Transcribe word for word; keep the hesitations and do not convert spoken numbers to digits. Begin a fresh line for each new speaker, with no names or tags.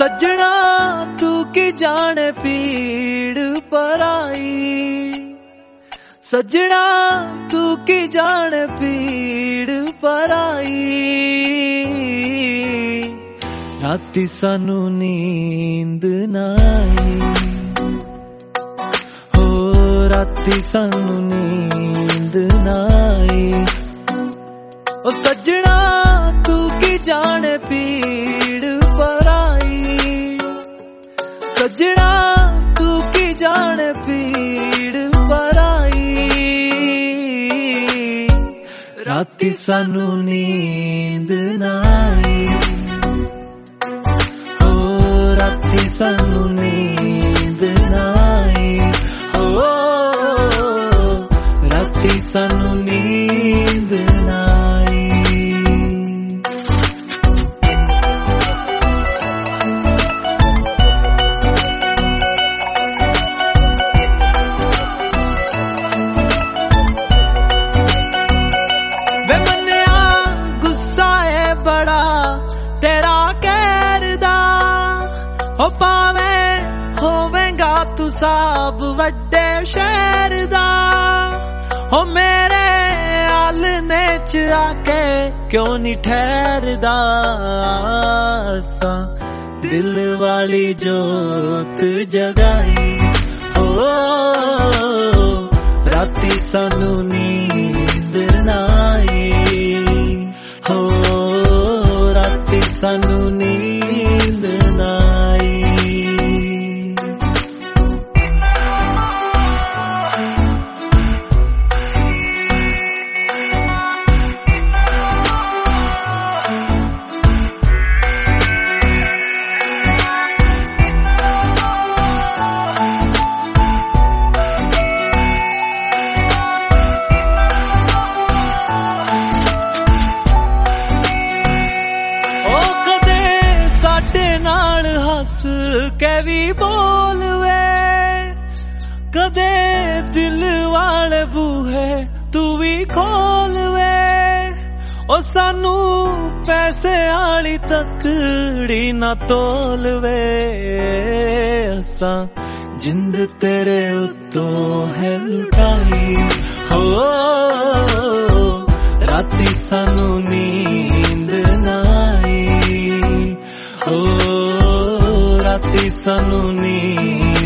सजना तू की जाने पीड़ पराई, सजना तू की जाने पीड़ पराई। राती सानू नींद नाई, हो राती सानू नींद नाई। ओ सजना तू की जाने पीड़ पराई, सजना तू की जाने पीड़ पराई। राती सानू नींद नाई, हो राती सानू नींद नाई, हो राती सानू नींद नाई। वे मन्निया गुस्सा है बड़ा तेरा कहर दा, हो पावे होवेगा तू साब वड्डे शहर दा। हो मेरे आलने च आके क्यों नहीं ठहरदा, दिल वाली जोत जगाई। हो राती सानू नींद नाई, हो राती सानू नींद नाई। के भी बोल वे कदे दिल वाले बूहे तू भी खोल वे। ओ सानू पैसे आली तकड़ी ना तोल वे, असा जिंद तेरे उत्तों है लुटाई। हो राती सानू नींद नाई, हो राती सानू नींद